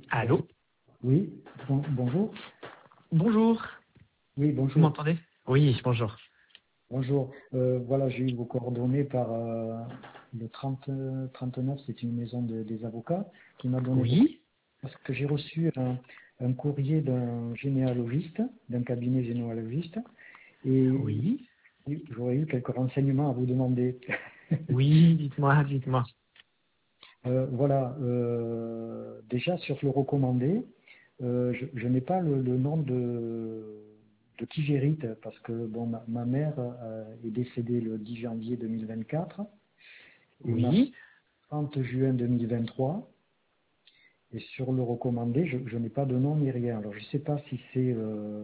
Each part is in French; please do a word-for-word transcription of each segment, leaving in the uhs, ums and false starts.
Allô? Oui, bon- bonjour. Bonjour. Oui, Vous bonjour. m'entendez? Oui, bonjour. Bonjour. Euh, voilà, j'ai eu vos coordonnées par euh, le trente, euh, trente-neuf, c'est une maison de- des avocats qui m'a donné vos coordonnées Oui? parce que j'ai reçu un, un courrier d'un généalogiste, d'un cabinet généalogiste, et Oui? j'aurais eu quelques renseignements à vous demander. Oui, dites-moi, dites-moi. Euh, voilà, euh, déjà sur le recommandé, euh, je, je n'ai pas le, le nom de, de qui j'hérite parce que bon, ma, ma mère euh, est décédée le dix janvier deux mille vingt-quatre et ma Oui? trente juin deux mille vingt-trois. Et sur le recommandé, je, je n'ai pas de nom ni rien. Alors je ne sais pas si c'est... euh,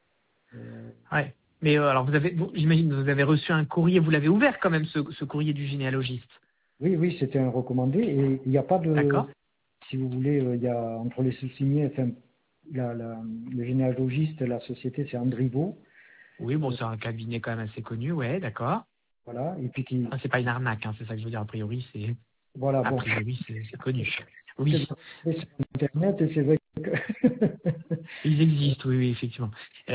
euh, Ouais. Mais euh, alors, vous avez, bon, j'imagine que vous avez reçu un courrier, vous l'avez ouvert quand même, ce, ce courrier du généalogiste. oui, oui, c'était un recommandé et il n'y a pas de... D'accord? Si vous voulez, euh, il y a entre les sous-signés, enfin, la, la, le généalogiste, la société, c'est Andrivo. Oui, bon, c'est un cabinet quand même assez connu, ouais, d'accord. Voilà, et puis qui, Enfin, c'est pas une arnaque, hein, c'est ça que je veux dire, a priori, c'est, voilà, a bon, priori, c'est c'est connu. c'est Oui. sur Internet et c'est vrai que... Ils existent, oui, oui, effectivement.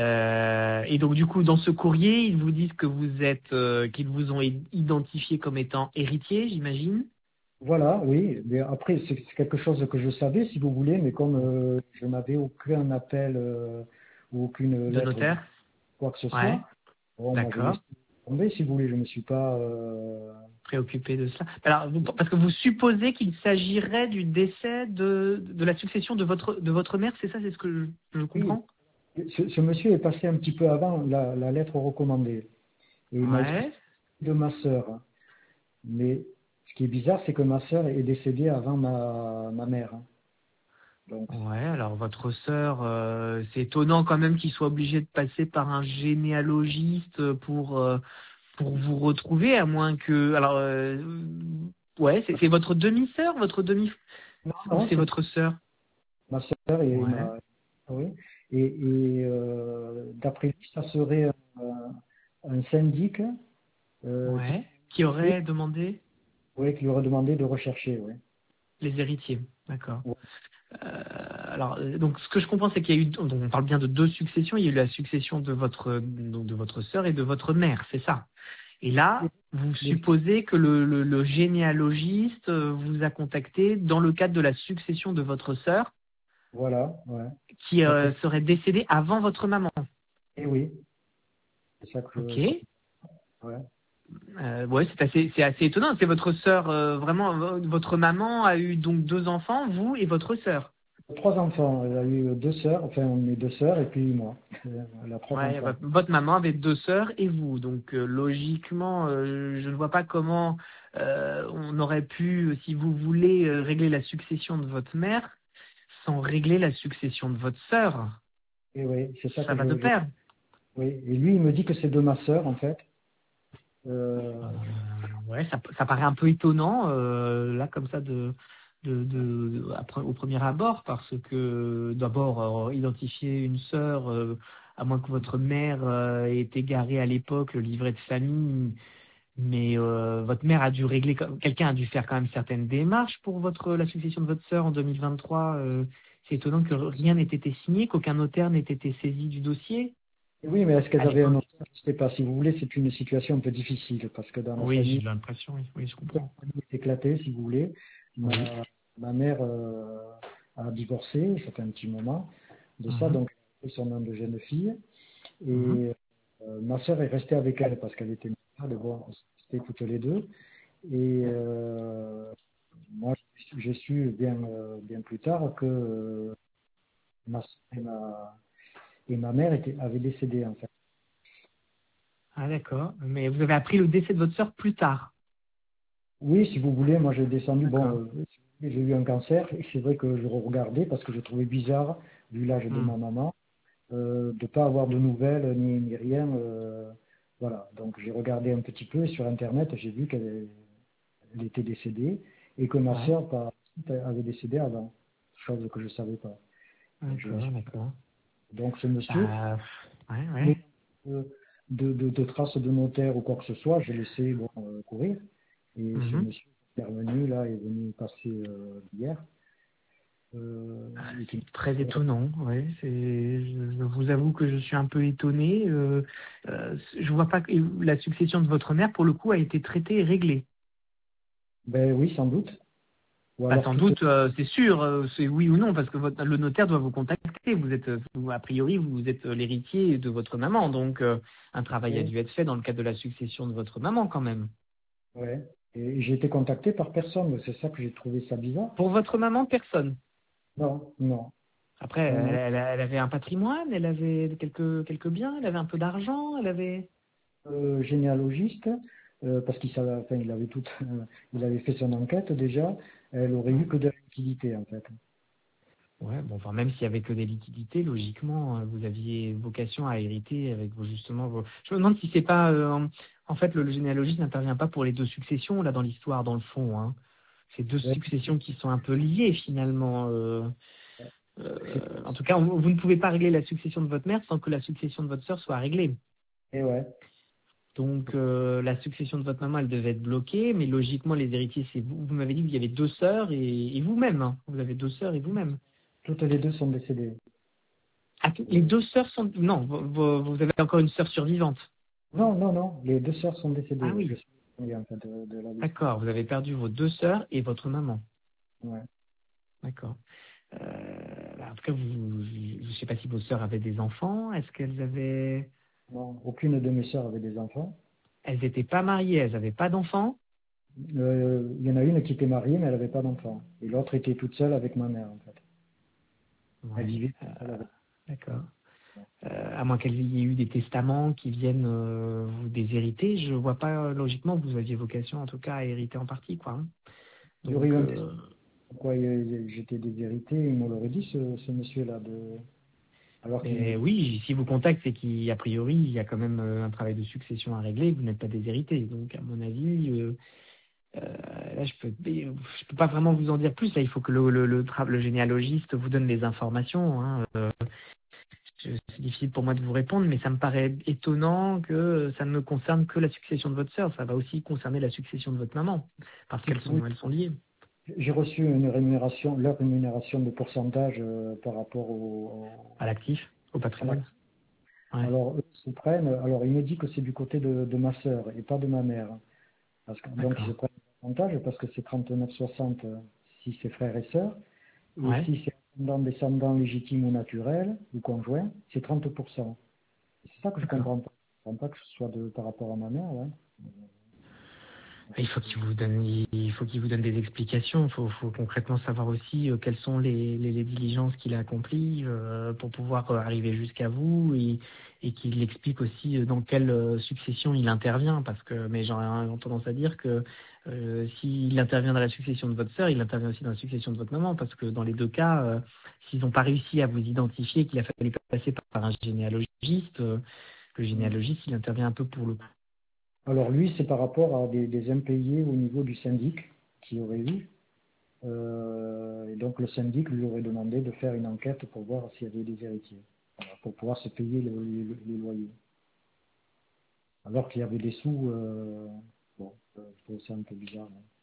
Euh, et donc, du coup, dans ce courrier, ils vous disent que vous êtes, euh, qu'ils vous ont i- identifié comme étant héritier, j'imagine. Voilà, oui, mais après, c'est c'est quelque chose que je savais, si vous voulez, mais comme euh, je n'avais aucun appel euh, ou aucune De lettre, de notaire. quoi que ce Ouais, soit, bon, moi, je d'accord. laisse tomber, si vous voulez, je ne me suis pas... euh, Préoccupé de cela. Alors, vous- parce que vous supposez qu'il s'agirait du décès de, de la succession de votre, de votre mère, c'est ça, c'est ce que je, je Oui, comprends? ce, ce monsieur est passé un petit peu avant la, la lettre recommandée, et il m'a expliqué Ouais. de ma sœur. Mais ce qui est bizarre, c'est que ma sœur est décédée avant ma, ma mère. Donc, Ouais, alors votre sœur, euh, c'est étonnant quand même qu'il soit obligé de passer par un généalogiste pour, euh, pour vous retrouver, à moins que... Alors, euh, ouais, c'est c'est votre demi-sœur, votre demi... non, Ou non, c'est c'est votre sœur? ma sœur et Ouais. ma... Oui. Et, et euh, d'après lui, ça serait un, un syndic euh, qui, Ouais. Qui aurait demandé ouais, qui lui aurait demandé de rechercher. Oui. les héritiers. D'accord. Ouais. Euh, alors, euh, donc, ce que je comprends, c'est qu'il y a eu, donc, on parle bien de deux successions. Il y a eu la succession de votre, donc, de votre sœur et de votre mère, c'est ça. Et là, vous Mais- supposez que le, le- le généalogiste euh, vous a contacté dans le cadre de la succession de votre sœur, voilà, ouais. qui Ça euh, peut- serait décédée avant votre maman. Et oui, c'est ça que Ok. je... Ouais. Euh, ouais, c'est assez, c'est assez étonnant. C'est votre sœur, euh, vraiment, euh, votre maman a eu donc deux enfants, vous et votre sœur. Trois enfants. Elle a eu deux sœurs, enfin mes deux sœurs et puis moi. Elle a trois Ouais, enfants. vo- votre maman avait deux sœurs et vous. Donc euh, logiquement, euh, je ne vois pas comment euh, on aurait pu, si vous voulez, euh, régler la succession de votre mère sans régler la succession de votre sœur. Et oui, c'est ça Ça que va de je, je- pair. Oui. Et lui, il me dit que c'est de ma sœur, en fait. Euh, Euh, ouais, ça, ça paraît un peu étonnant euh, là comme ça de, de, de, de- après- au premier abord parce que d'abord euh, identifier une sœur, euh, à moins que votre mère euh, ait été égarée à l'époque, le livret de famille. Mais euh, votre mère a dû régler, quelqu'un a dû faire quand même certaines démarches pour votre la succession de votre sœur en deux mille vingt-trois. Euh, c'est étonnant que rien n'ait été signé, qu'aucun notaire n'ait été saisi du dossier oui, mais est-ce à qu'elles avaient un l'époque. notaire? Je sais pas. Si vous voulez, c'est une situation un peu difficile parce que dans la Oui, j'ai famille, l'impression, oui, oui, je la comprends. famille est éclatée, si vous voulez. Ma, Oui. ma mère euh, a divorcé, ça fait un petit moment de ça, Mhm. donc elle a son nom de jeune fille. Mhm. Et euh, ma sœur est restée avec elle parce qu'elle était malade. Bon, on restait toutes les deux. Et euh, moi, j'ai su bien, euh, bien plus tard que euh, ma sœur et ma, et ma mère étaient, avaient décédé, en fait. Ah d'accord. Mais vous avez appris le décès de votre sœur plus tard. Oui, si vous voulez, moi j'ai descendu, bon, D'accord. euh, j'ai eu un cancer, et c'est vrai que je regardais parce que je trouvais bizarre, vu l'âge de Hmm. ma maman, euh, de pas avoir de nouvelles ni, ni rien. euh, voilà, donc j'ai regardé un petit peu et sur Internet, j'ai vu qu'elle elle était décédée et que ma Ouais. sœur par la suite, avait décédé avant, chose que je ne savais pas. Donc, je me D'accord, suis- d'accord. donc ce monsieur, Bah, ouais, mais, ouais. euh, de, de, de traces de notaire ou quoi que ce soit, j'ai laissé bon, euh, courir. Et ce Mhm. monsieur qui est revenu, là, est venu passer euh, hier. euh, Ah, et qui- c'est très étonnant, ouais. C'est, je, je vous avoue que je suis un peu étonné. Euh, euh, je vois pas que la succession de votre mère, pour le coup, a été traitée et réglée. Ben oui, sans doute. Ou Bah, alors sans tout. doute, euh, c'est sûr, euh, c'est oui ou non, parce que votre, le notaire doit vous contacter. Vous êtes, euh, vous, a priori, vous êtes euh, l'héritier de votre maman, donc euh, un travail a Oui, dû être fait dans le cadre de la succession de votre maman quand même. ouais. Et j'ai été contacté par personne. C'est ça que j'ai trouvé ça bizarre. Pour votre maman, personne. Non, non, Après, non, elle, non. elle- elle avait un patrimoine, elle avait quelques quelques biens, elle avait un peu d'argent, elle avait. Euh, généalogiste, euh, parce qu'il savait, enfin, il avait tout, il avait fait son enquête déjà. Elle aurait eu Ouais. que de la liquidité en fait. Ouais, bon, enfin, même s'il y avait que des liquidités, logiquement, euh, vous aviez vocation à hériter avec vos, justement vos. Je me demande si c'est pas, euh, en en fait, le, le généalogiste n'intervient pas pour les deux successions là dans l'histoire, dans le fond. Hein. C'est deux Ouais, successions qui sont un peu liées finalement. euh, c'est- euh, en tout cas, on- vous ne pouvez pas régler la succession de votre mère sans que la succession de votre sœur soit réglée. et ouais. Donc, euh, la succession de votre maman, elle devait être bloquée, mais logiquement, les héritiers, c'est vous. Vous m'avez dit qu'il y avait deux sœurs et, et vous-même. Hein. Vous avez deux sœurs et vous-même. Toutes les deux sont décédées. Ah, les deux sœurs sont. Non, vous, vous- vous avez encore une sœur survivante. Non, non, non, les deux sœurs sont décédées. Ah Ouais. Je oui, suis désolé, en fait de, de la liste. d'accord. Vous avez perdu vos deux sœurs et votre maman. Ouais. D'accord. Euh, bah, en tout cas, vous, je ne sais pas si vos sœurs avaient des enfants. Est-ce qu'elles avaient. Non, aucune de mes sœurs avait des enfants. Elles n'étaient pas mariées, elles n'avaient pas d'enfants. Euh, il y en a une qui était mariée, mais elle n'avait pas d'enfants. Et l'autre était toute seule avec ma mère, en fait. Elle Ouais, vivait euh, toute seule avec d'accord. Euh, à moins qu'il y ait eu des testaments qui viennent euh, vous déshériter, je vois pas euh, logiquement vous aviez vocation en tout cas à hériter en partie, quoi. Hein. Il y aurait Donc, eu un test. euh, Pourquoi il- j'étais déshérité, il me l'aurait dit, ce, ce monsieur-là. De... Alors mais qu'il. oui, si vous contactez, c'est qu'a priori, il y a quand même euh, un travail de succession à régler, vous n'êtes pas déshérité. Donc, à mon avis, euh, euh, là, je peux, je peux pas vraiment vous en dire plus. Là, il faut que le, le, le, tra- le généalogiste vous donne les informations. Hein. Euh, je- c'est difficile pour moi de vous répondre, mais ça me paraît étonnant que ça ne concerne que la succession de votre sœur. Ça va aussi concerner la succession de votre maman, parce Si, qu'elles oui, sont, elles sont liées. j'ai reçu une rémunération, leur rémunération de pourcentage euh, par rapport au, À l'actif, au à la- patrimoine. Ouais, Alors, eux se prennent, alors il me dit que c'est du côté de, de ma sœur et pas de ma mère. Parce que, donc, ils se d'accord. prennent un pourcentage parce que c'est trente-neuf soixante euh, si c'est frères et sœurs. Et Ouais, si c'est ascendant, descendant légitime ou naturel, ou conjoint, c'est trente pour cent. C'est ça que je d'accord. comprends pas. Je comprends pas que ce soit de, par rapport à ma mère, ouais. Il faut qu'il vous donne, il faut qu'il vous donne des explications. Il faut, faut concrètement savoir aussi euh, quelles sont les, les, les diligences qu'il a accomplies euh, pour pouvoir euh, arriver jusqu'à vous et, et qu'il explique aussi euh, dans quelle euh, succession il intervient. Parce que, mais j'aurais tendance à dire que euh, s'il intervient dans la succession de votre sœur, il intervient aussi dans la succession de votre maman. Parce que dans les deux cas, euh, s'ils n'ont pas réussi à vous identifier, qu'il a fallu passer par un généalogiste, euh, le Mm. généalogiste, il intervient un peu pour le coup. Alors lui, c'est par rapport à des, des impayés au niveau du syndic qui aurait eu. Euh, et donc le syndic lui aurait demandé de faire une enquête pour voir s'il y avait des héritiers, voilà, pour pouvoir se payer le- les, les loyers. Alors qu'il y avait des sous, euh, bon, euh, je trouve ça un peu bizarre. Hein.